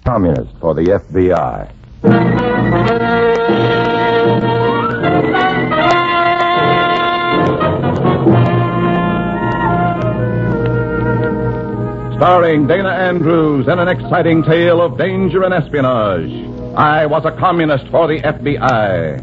Communist for the FBI. Starring Dana Andrews in an exciting tale of danger and espionage. I Was a Communist for the FBI.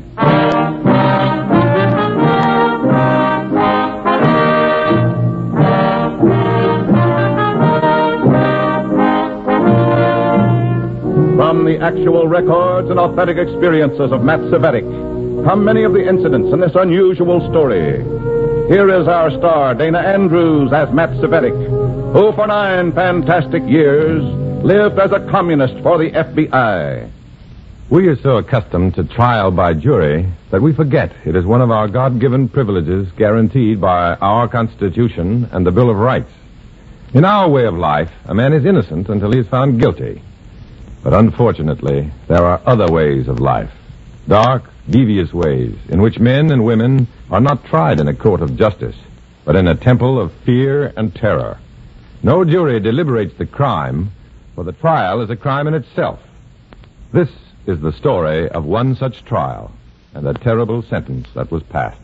From the actual records and authentic experiences of Matt Cvetic come many of the incidents in this unusual story. Here is our star, Dana Andrews, as Matt Cvetic, who for 9 fantastic years lived as a communist for the FBI. We are so accustomed to trial by jury that we forget it is one of our God-given privileges guaranteed by our Constitution and the Bill of Rights. In our way of life, a man is innocent until he is found guilty. But unfortunately, there are other ways of life, dark, devious ways, in which men and women are not tried in a court of justice, but in a temple of fear and terror. No jury deliberates the crime, for the trial is a crime in itself. This is the story of one such trial and the terrible sentence that was passed.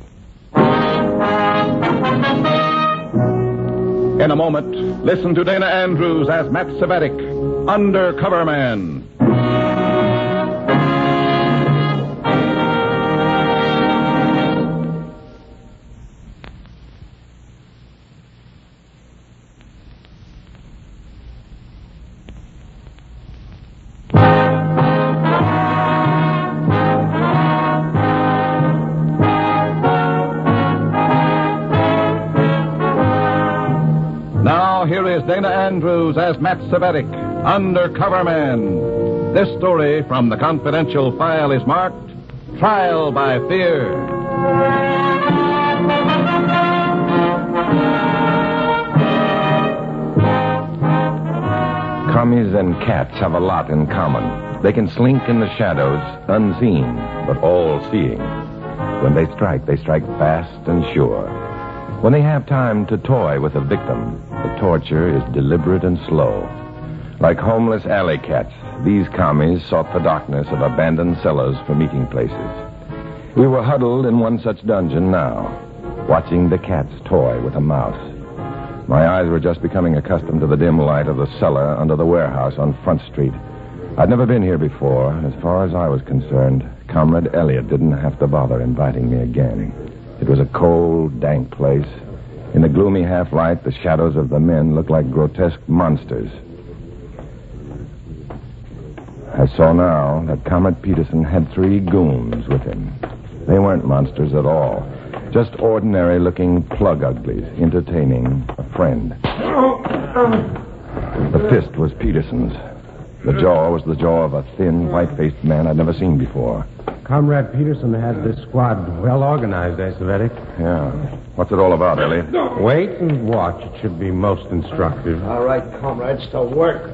In a moment, listen to Dana Andrews as Matt Cvetic, Undercover Man. Here is Dana Andrews as Matt Cvetic, Undercover Man. This story from the confidential file is marked Trial by Fear. Commies and cats have a lot in common. They can slink in the shadows, unseen, but all-seeing. When they strike fast and sure. When they have time to toy with a victim, the torture is deliberate and slow. Like homeless alley cats, these commies sought the darkness of abandoned cellars for meeting places. We were huddled in one such dungeon now, watching the cats toy with a mouse. My eyes were just becoming accustomed to the dim light of the cellar under the warehouse on Front Street. I'd never been here before, and as far as I was concerned, Comrade Elliott didn't have to bother inviting me again. It was a cold, dank place. In the gloomy half-light, the shadows of the men looked like grotesque monsters. I saw now that Comrade Peterson had 3 goons with him. They weren't monsters at all. Just ordinary-looking plug-uglies entertaining a friend. The fist was Peterson's. The jaw was the jaw of a thin, white-faced man I'd never seen before. Comrade Peterson had this squad well organized, Cvetic. Yeah. What's it all about, Elliot? Wait and watch. It should be most instructive. All right, comrades, to work.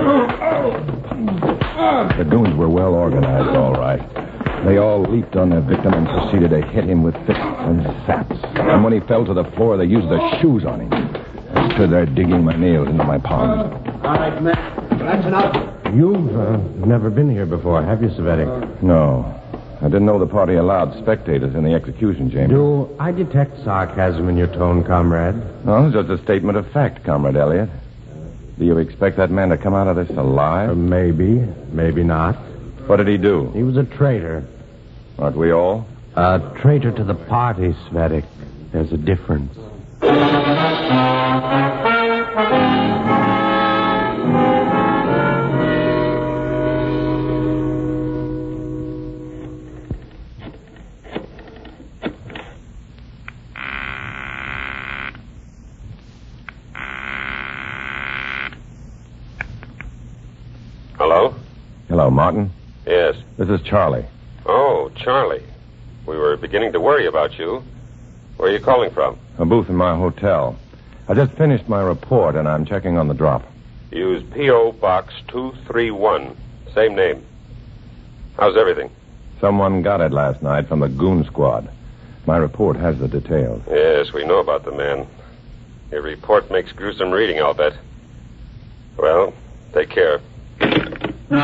The goons were well organized, all right. They all leaped on their victim and proceeded to hit him with fists and saps. And when he fell to the floor, they used their shoes on him. I stood there digging my nails into my palms. All right, man. That's enough. You've never been here before, have you, Cvetic? No. I didn't know the party allowed spectators in the execution chamber. Do I detect sarcasm in your tone, comrade? No, it's just a statement of fact, Comrade Elliott. Do you expect that man to come out of this alive? Maybe. Maybe not. What did he do? He was a traitor. Aren't we all? A traitor to the party, Cvetic. There's a difference. Hello? Hello, Martin. Yes. This is Charlie. Oh, Charlie. We were beginning to worry about you. Where are you calling from? A booth in my hotel. I just finished my report, and I'm checking on the drop. Use P.O. Box 231. Same name. How's everything? Someone got it last night from the goon squad. My report has the details. Yes, we know about the man. Your report makes gruesome reading, I'll bet. Well, take care.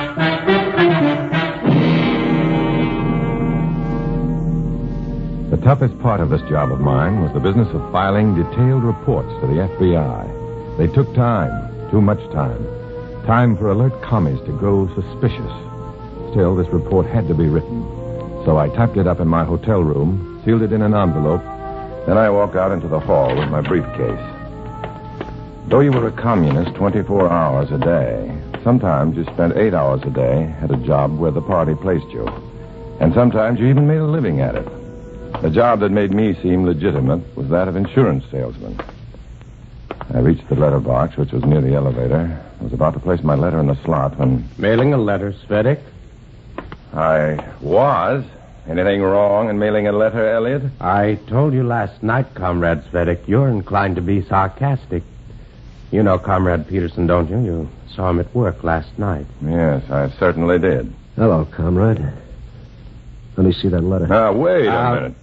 toughest part of this job of mine was the business of filing detailed reports to the FBI. They took time, too much time. Time for alert commies to grow suspicious. Still, this report had to be written. So I typed it up in my hotel room, sealed it in an envelope, then I walked out into the hall with my briefcase. Though you were a communist 24 hours a day, sometimes you spent 8 hours a day at a job where the party placed you. And sometimes you even made a living at it. The job that made me seem legitimate was that of insurance salesman. I reached the letterbox, which was near the elevator. I was about to place my letter in the slot when... Mailing a letter, Svedek? I was. Anything wrong in mailing a letter, Elliot? I told you last night, Comrade Svedek, you're inclined to be sarcastic. You know Comrade Peterson, don't you? You saw him at work last night. Yes, I certainly did. Hello, comrade. Let me see that letter. Now, wait a minute.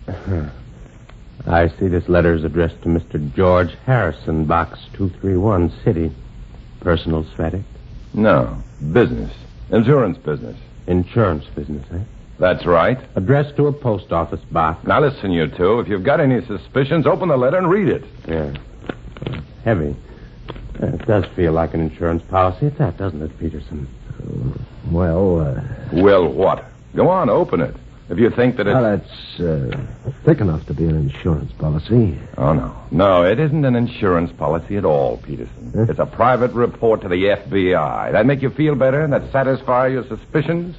I see this letter is addressed to Mr. George Harrison, Box 231, City. Personal, Svedek? No, business. Insurance business. Insurance business, eh? That's right. Addressed to a post office box. Now, listen, you two. If you've got any suspicions, open the letter and read it. Yeah. Heavy. It does feel like an insurance policy at that, doesn't it, Peterson? Well, Well, what? Go on, open it. If you think that it's... well, it's thick enough to be an insurance policy. Oh, no. No, it isn't an insurance policy at all, Peterson. Huh? It's a private report to the FBI. That make you feel better? That satisfy your suspicions?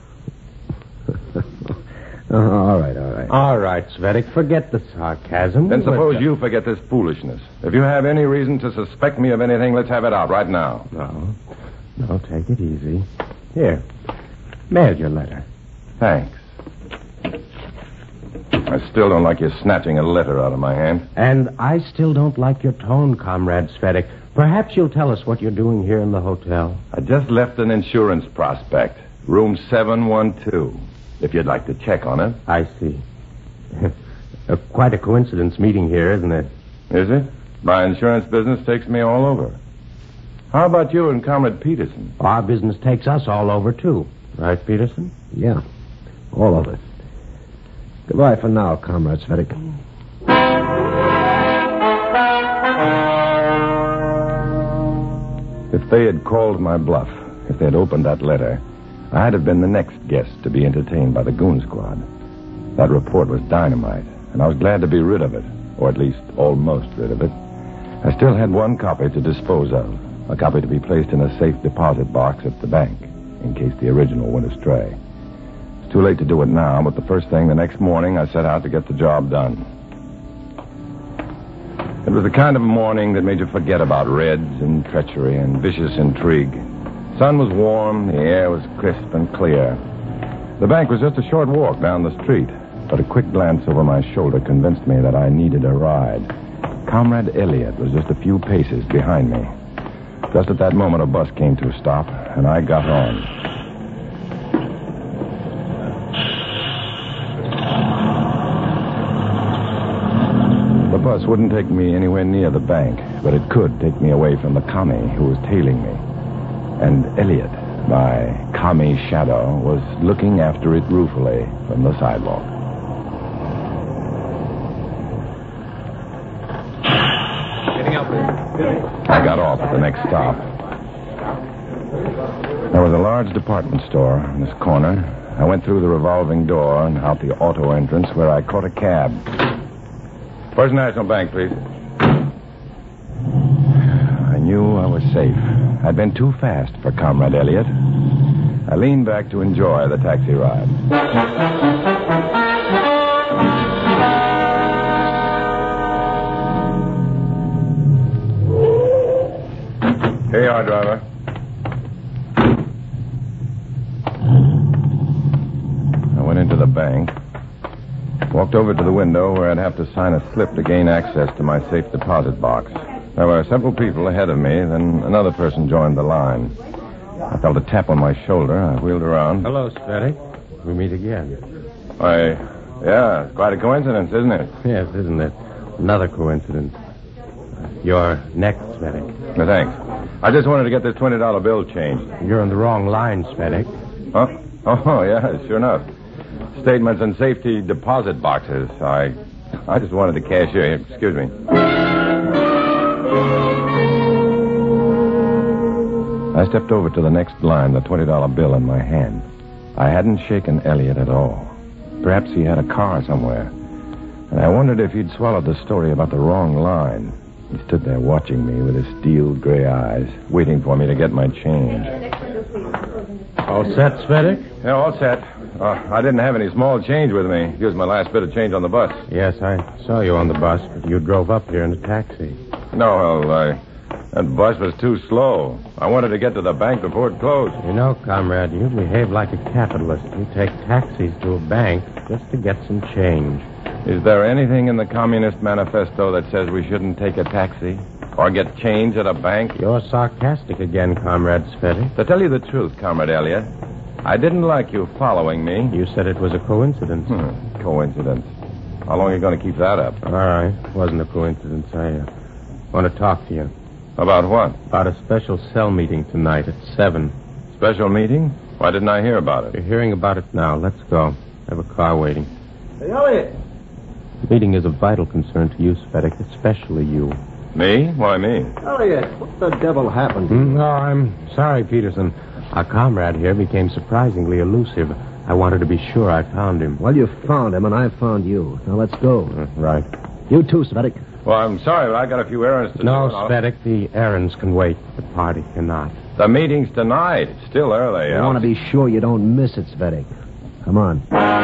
All right. All right, Svedek, forget the sarcasm. Then suppose you forget this foolishness. If you have any reason to suspect me of anything, let's have it out right now. No, take it easy. Here, mail your letter. Thanks. I still don't like you snatching a letter out of my hand. And I still don't like your tone, Comrade Svedek. Perhaps you'll tell us what you're doing here in the hotel. I just left an insurance prospect. Room 712. If you'd like to check on it. I see. Quite a coincidence meeting here, isn't it? Is it? My insurance business takes me all over. How about you and Comrade Peterson? Our business takes us all over, too. Right, Peterson? Yeah, all of it. Goodbye for now, Comrade Svedek. If they had called my bluff, if they had opened that letter, I'd have been the next guest to be entertained by the goon squad. That report was dynamite, and I was glad to be rid of it, or at least almost rid of it. I still had one copy to dispose of, a copy to be placed in a safe deposit box at the bank, in case the original went astray. It's too late to do it now, but the first thing the next morning, I set out to get the job done. It was the kind of morning that made you forget about reds and treachery and vicious intrigue. The sun was warm, the air was crisp and clear. The bank was just a short walk down the street, but a quick glance over my shoulder convinced me that I needed a ride. Comrade Elliot was just a few paces behind me. Just at that moment, a bus came to a stop, and I got on. The bus wouldn't take me anywhere near the bank, but it could take me away from the commie who was tailing me. And Elliot, my commie shadow, was looking after it ruefully from the sidewalk. I got off at the next stop. There was a large department store in this corner. I went through the revolving door and out the auto entrance where I caught a cab. First National Bank, please. I knew I was safe. I'd been too fast for Comrade Elliot. I leaned back to enjoy the taxi ride. Here you are, driver. I went into the bank, walked over to the window where I'd have to sign a slip to gain access to my safe deposit box. There were several people ahead of me, then another person joined the line. I felt a tap on my shoulder. I wheeled around. Hello, Svedek. We meet again. Why, yeah, it's quite a coincidence, isn't it? Yes, isn't it? Another coincidence. You're next, Svedek. No, thanks. I just wanted to get this $20 bill changed. You're on the wrong line, Svedek. Huh? Oh, yeah, sure enough. statements and safety deposit boxes. I just wanted the cashier. Excuse me. I stepped over to the next line, the $20 bill in my hand. I hadn't shaken Elliot at all. Perhaps he had a car somewhere. And I wondered if he'd swallowed the story about the wrong line. He stood there watching me with his steel gray eyes, waiting for me to get my change. All set, Svedek? Yeah, all set. I didn't have any small change with me. Used my last bit of change on the bus. Yes, I saw you on the bus, but you drove up here in a taxi. No, that bus was too slow. I wanted to get to the bank before it closed. You know, comrade, you behave like a capitalist. You take taxis to a bank just to get some change. Is there anything in the Communist Manifesto that says we shouldn't take a taxi? Or get change at a bank? You're sarcastic again, Comrade Svedek. To tell you the truth, Comrade Elliot, I didn't like you following me. You said it was a coincidence. Coincidence. How long are you going to keep that up? All right. It wasn't a coincidence. I want to talk to you. About what? About a special cell meeting tonight at 7. Special meeting? Why didn't I hear about it? You're hearing about it now. Let's go. I have a car waiting. Hey, Elliot. The meeting is of vital concern to you, Svedek, especially you. Me? Why me? Elliot, what the devil happened? No, I'm sorry, Peterson. Our comrade here became surprisingly elusive. I wanted to be sure I found him. Well, you found him, and I found you. Now, let's go. Right. You too, Svedek. Well, I'm sorry, but I got a few errands to do. No, Svedek, the errands can wait. The party cannot. The meeting's tonight. It's still early. I want to be sure you don't miss it, Svedek. Come on.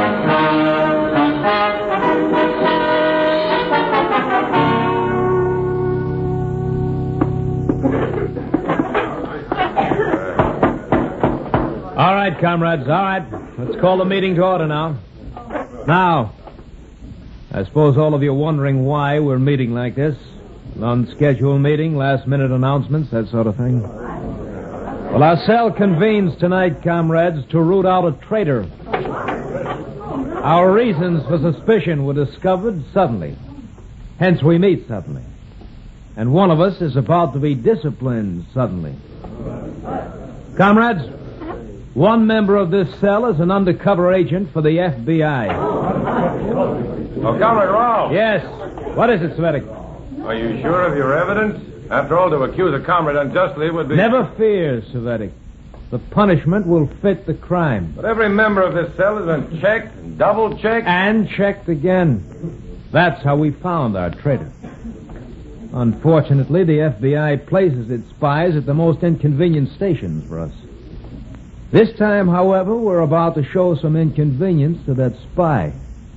All right, comrades, all right. Let's call the meeting to order now. Now, I suppose all of you are wondering why we're meeting like this. An unscheduled meeting, last-minute announcements, that sort of thing. Well, our cell convenes tonight, comrades, to root out a traitor. Our reasons for suspicion were discovered suddenly. Hence, we meet suddenly. And one of us is about to be disciplined suddenly. Comrades, one member of this cell is an undercover agent for the FBI. Oh, Comrade Ralph. Yes. What is it, Svedek? Are you sure of your evidence? After all, to accuse a comrade unjustly would be... Never fear, Svedek. The punishment will fit the crime. But every member of this cell has been checked, double-checked... And checked again. That's how we found our traitor. Unfortunately, the FBI places its spies at the most inconvenient stations for us. This time, however, we're about to show some inconvenience to that spy.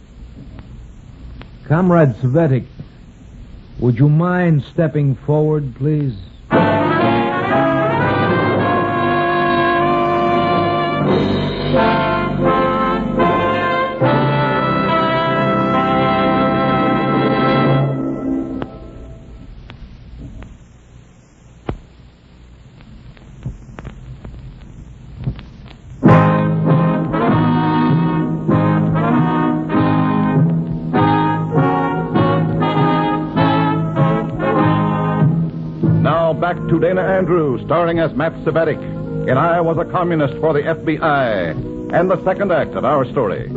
Comrade Svedek, would you mind stepping forward, please? Back to Dana Andrews, starring as Matt Svedek in I Was a Communist for the FBI, and the second act of our story.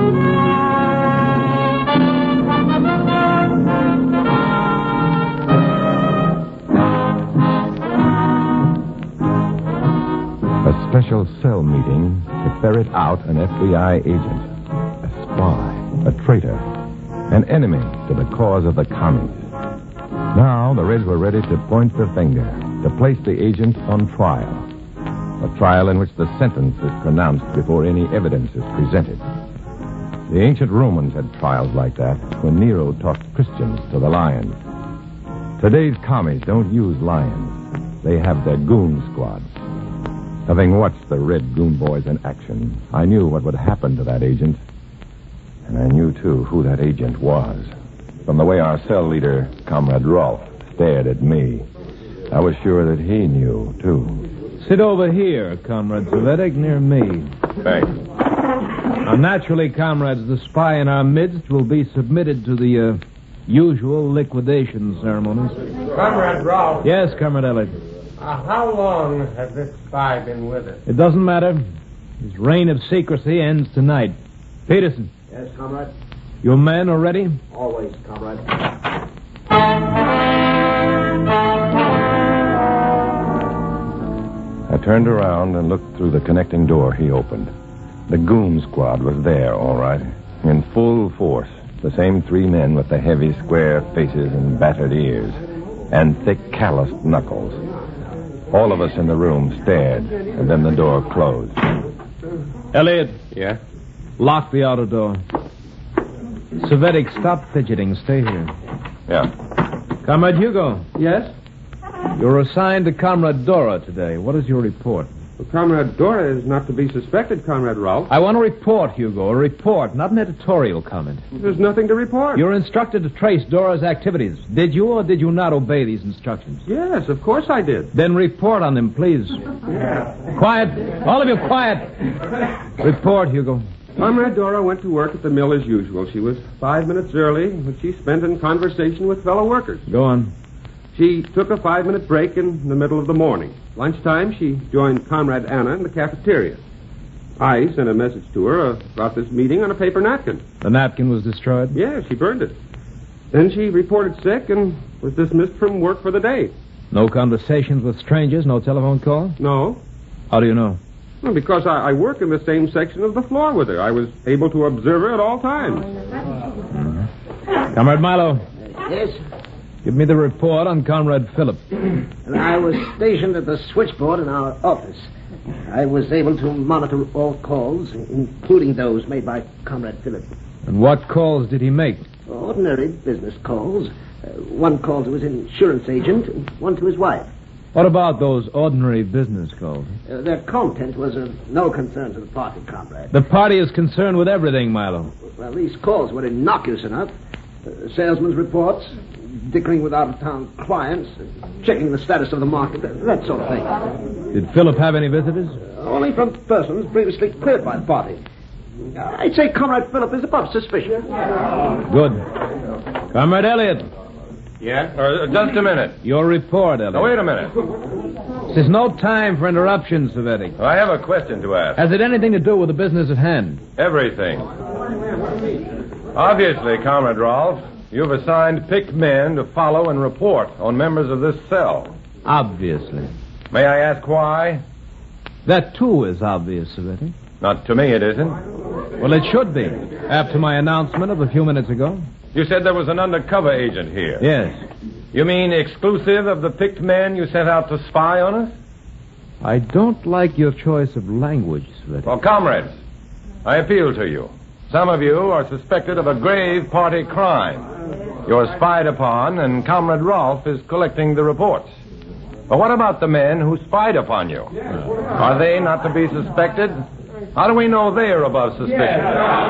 A special cell meeting to ferret out an FBI agent, a spy, a traitor, an enemy to the cause of the commies. Now, the Reds were ready to point the finger, to place the agent on trial. A trial in which the sentence is pronounced before any evidence is presented. The ancient Romans had trials like that when Nero tossed Christians to the lions. Today's commies don't use lions. They have their goon squads. Having watched the Red Goon Boys in action, I knew what would happen to that agent. And I knew, too, who that agent was. From the way our cell leader, Comrade Rolf, stared at me, I was sure that he knew, too. Sit over here, Comrade Svedek, near me. Thanks. Now, naturally, comrades, the spy in our midst will be submitted to the usual liquidation ceremonies. Comrade Rolf. Yes, Comrade Elliot. How long has this spy been with us? It doesn't matter. His reign of secrecy ends tonight. Peterson, Yes, comrade? your men are ready? Always, comrade. I turned around and looked through the connecting door he opened. The goon squad was there, all right, in full force. The same 3 men with the heavy, square faces and battered ears, and thick, calloused knuckles. All of us in the room stared, and then the door closed. Elliot, Yeah? lock the outer door. Savetic, stop fidgeting. Stay here. Yeah. Comrade Hugo, Yes? you're assigned to Comrade Dora today. What is your report? Well, Comrade Dora is not to be suspected, Comrade Rolfe. I want a report, Hugo. A report, not an editorial comment. There's nothing to report. You're instructed to trace Dora's activities. Did you or did you not obey these instructions? Yes, of course I did. Then report on them, please. Quiet. All of you, quiet. Report, Hugo. Comrade Dora went to work at the mill as usual. She was 5 minutes early, which she spent in conversation with fellow workers. Go on. She took a 5-minute break in the middle of the morning. Lunchtime, she joined Comrade Anna in the cafeteria. I sent a message to her about this meeting on a paper napkin. The napkin was destroyed? Yeah, she burned it. Then she reported sick and was dismissed from work for the day. No conversations with strangers, no telephone call? No. How do you know? Well, because I work in the same section of the floor with her. I was able to observe her at all times. Comrade Milo, Yes? give me the report on Comrade Phillip. I was stationed at the switchboard in our office. I was able to monitor all calls, including those made by Comrade Phillip. And what calls did he make? Ordinary business calls. One call to his insurance agent, and one to his wife. What about those ordinary business calls? Their content was of no concern to the party, Comrade. The party is concerned with everything, Milo. Well, these calls were innocuous enough. Salesmen's reports, dickering with out-of-town clients, checking the status of the market, that sort of thing. Did Phillip have any visitors? Only from persons previously cleared by the party. I'd say Comrade Phillip is above suspicion. Good. Comrade Elliot, Yeah? Just a minute. your report, Elliot. Now, wait a minute. There's no time for interruptions, Savetic. I have a question to ask. Has it anything to do with the business at hand? Everything. Obviously, Comrade Rolfe, you've assigned picked men to follow and report on members of this cell. Obviously. May I ask why? That, too, is obvious, Savetic. Not to me, it isn't. Well, it should be, after my announcement of a few minutes ago. You said there was an undercover agent here. Yes. You mean exclusive of the picked men you sent out to spy on us? I don't like your choice of language, Savetic. Well, comrades, I appeal to you. Some of you are suspected of a grave party crime. You're spied upon, and Comrade Rolfe is collecting the reports. But what about the men who spied upon you? Are they not to be suspected? How do we know they're above suspicion?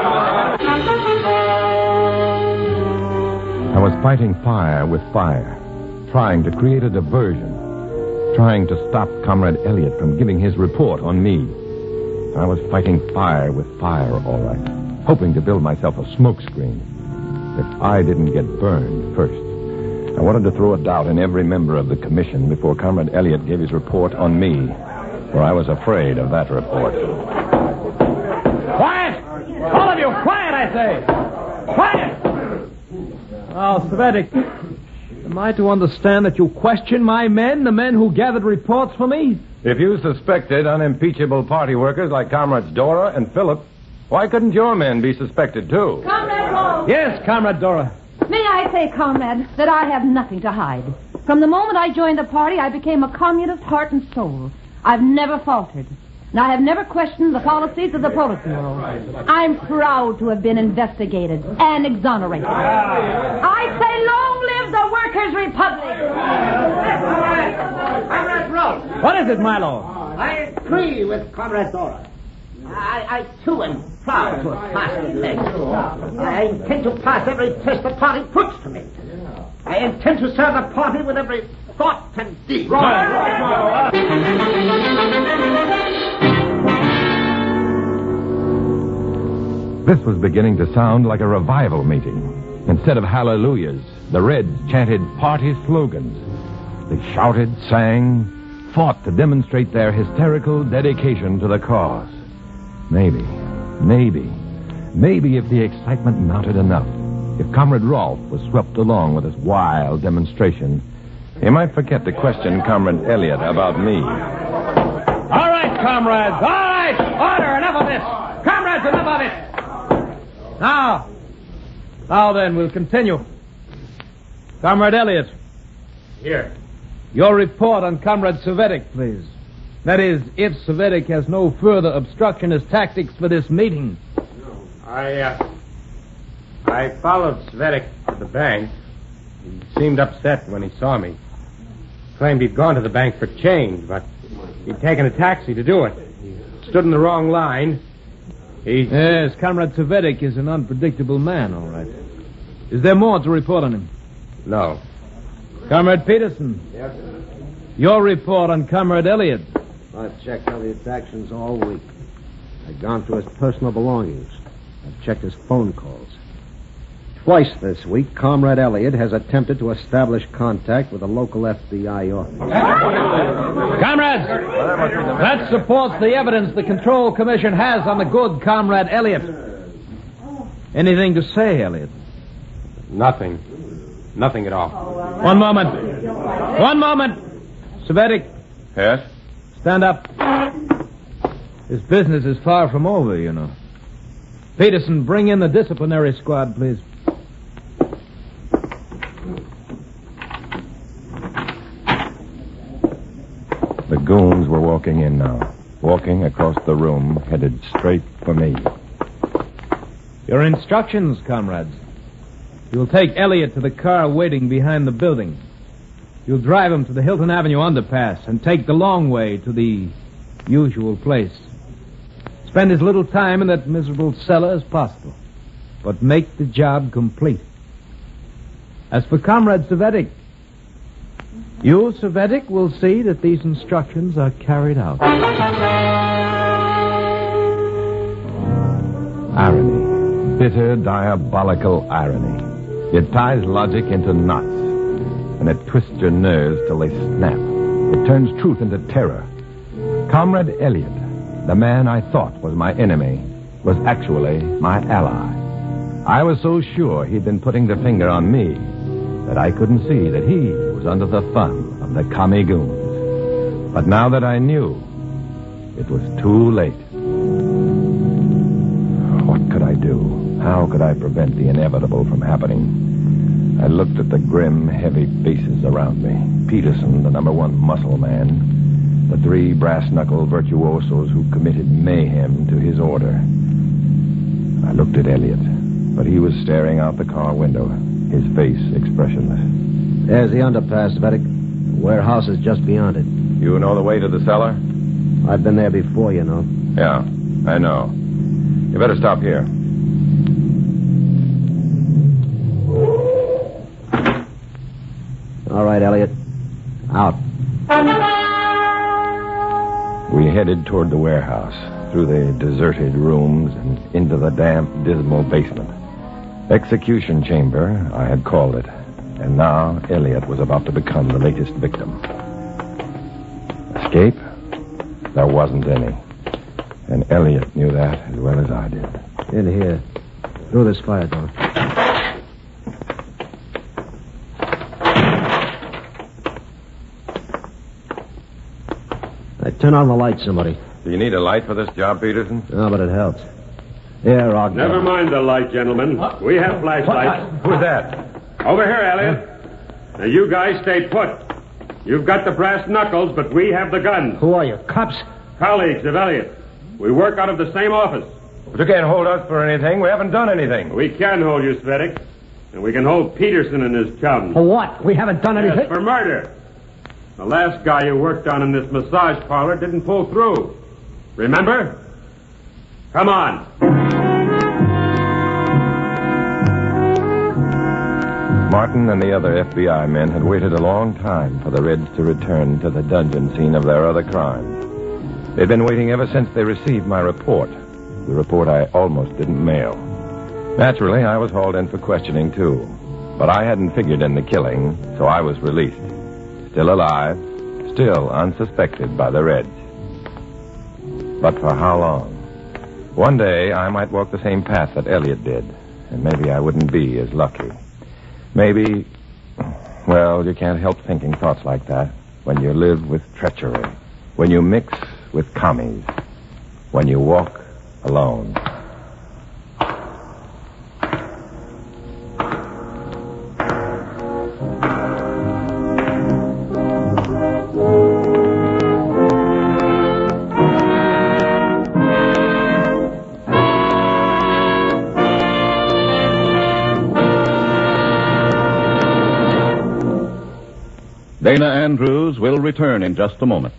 I was fighting fire with fire, trying to create a diversion, trying to stop Comrade Elliot from giving his report on me. I was fighting fire with fire, all right, hoping to build myself a smokescreen. If I didn't get burned first. I wanted to throw a doubt in every member of the commission before Comrade Elliot gave his report on me, for I was afraid of that report. Quiet! All of you, quiet, I say! Quiet! Oh, Savetic, am I to understand that you question my men, the men who gathered reports for me? If you suspected unimpeachable party workers like Comrades Dora and Phillip, why couldn't your men be suspected, too? Comrade Rolfe! Yes, Comrade Dora. May I say, comrade, that I have nothing to hide. From the moment I joined the party, I became a communist heart and soul. I've never faltered. And I have never questioned the policies of the Politburo. I'm proud to have been investigated and exonerated. I say long live the Workers' Republic! Comrade Rolfe, What is it, Milo? I agree with Comrade Dora. I too am proud to have passed the test. I intend to pass every test the party puts to me. I intend to serve the party with every thought and deed. This was beginning to sound like a revival meeting. Instead of hallelujahs, the Reds chanted party slogans. They shouted, sang, fought to demonstrate their hysterical dedication to the cause. Maybe Maybe if the excitement mounted enough, if Comrade Rolfe was swept along with his wild demonstration, he might forget to question Comrade Elliott about me. All right, comrades. All right. Order. Enough of this. Comrades, enough of it. Now then, we'll continue. Comrade Elliott. Here. Your report on Comrade Cvetic, please. That is, if Cvetic has no further obstructionist tactics for this meeting. I followed Cvetic to the bank. He seemed upset when he saw me. Claimed he'd gone to the bank for change, but he'd taken a taxi to do it. He stood in the wrong line. Yes, Comrade Cvetic is an unpredictable man, all right. Is there more to report on him? No. Comrade Peterson. Yes, sir. Your report on Comrade Elliott. I've checked Elliott's actions all week. I've gone through his personal belongings. I've checked his phone calls. Twice this week, Comrade Elliott has attempted to establish contact with a local FBI office. Comrades, that supports the evidence the Control Commission has on the good Comrade Elliott. Anything to say, Elliott? Nothing. Nothing at all. One moment. Cvetic. Yes? Stand up. This business is far from over, you know. Peterson, bring in the disciplinary squad, please. The goons were walking in now, walking across the room, headed straight for me. Your instructions, comrades. You'll take Elliott to the car waiting behind the building. You'll drive him to the Hilton Avenue underpass and take the long way to the usual place. Spend as little time in that miserable cellar as possible, but make the job complete. As for Comrade Cvetic, you, Cvetic, will see that these instructions are carried out. Irony. Bitter, diabolical irony. It ties logic into knots, and it twists your nerves till they snap. It turns truth into terror. Comrade Elliott, the man I thought was my enemy, was actually my ally. I was so sure he'd been putting the finger on me that I couldn't see that he was under the thumb of the commie goons. But now that I knew, it was too late. What could I do? How could I prevent the inevitable from happening? I looked at the grim, heavy faces around me. Peterson, the #1 muscle man. The 3 brass-knuckle virtuosos who committed mayhem to his order. I looked at Elliott, but he was staring out the car window, his face expressionless. There's the underpass, Cvetic. The warehouse is just beyond it. You know the way to the cellar? I've been there before, you know. Yeah, I know. You better stop here. All right, Elliott. Out. We headed toward the warehouse, through the deserted rooms and into the damp, dismal basement. Execution chamber, I had called it. And now Elliott was about to become the latest victim. Escape? There wasn't any. And Elliott knew that as well as I did. In here. Through this fire door. Turn on the light, somebody. Do you need a light for this job, Peterson? No, but it helps. Here, Ogden. Never mind the light, gentlemen. We have flashlights. Who's that? Over here, Elliot. Now, you guys stay put. You've got the brass knuckles, but we have the guns. Who are you, cops? Colleagues of Elliot. We work out of the same office. But you can't hold us for anything. We haven't done anything. We can hold you, Cvetic. And we can hold Peterson and his chums. For what? We haven't done anything. Yes, for murder. The last guy you worked on in this massage parlor didn't pull through. Remember? Come on. Martin and the other FBI men had waited a long time for the Reds to return to the dungeon scene of their other crimes. They'd been waiting ever since they received my report, the report I almost didn't mail. Naturally, I was hauled in for questioning, too. But I hadn't figured in the killing, so I was released. Still alive, still unsuspected by the Reds. But for how long? One day, I might walk the same path that Elliot did, and maybe I wouldn't be as lucky. Maybe, well, you can't help thinking thoughts like that when you live with treachery, when you mix with commies, when you walk alone. Dana Andrews will return in just a moment.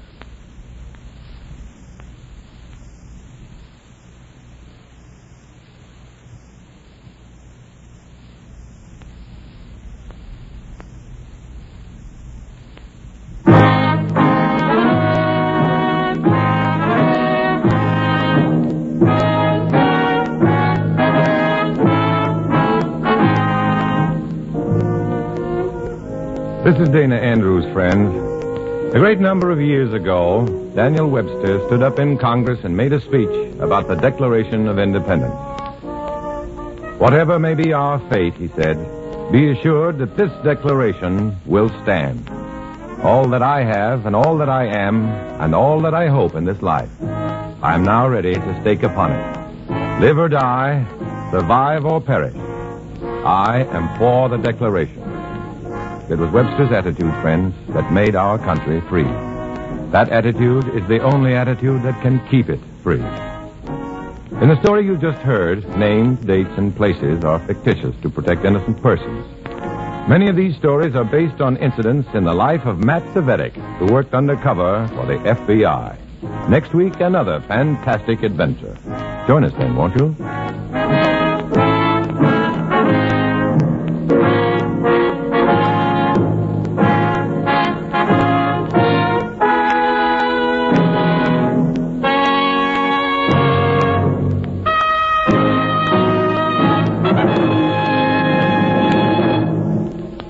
This is Dana Andrews, friends. A great number of years ago, Daniel Webster stood up in Congress and made a speech about the Declaration of Independence. Whatever may be our fate, he said, be assured that this declaration will stand. All that I have and all that I am and all that I hope in this life, I am now ready to stake upon it. Live or die, survive or perish, I am for the Declaration. It was Webster's attitude, friends, that made our country free. That attitude is the only attitude that can keep it free. In the story you just heard, names, dates, and places are fictitious to protect innocent persons. Many of these stories are based on incidents in the life of Matt Cvetic, who worked undercover for the FBI. Next week, another fantastic adventure. Join us then, won't you?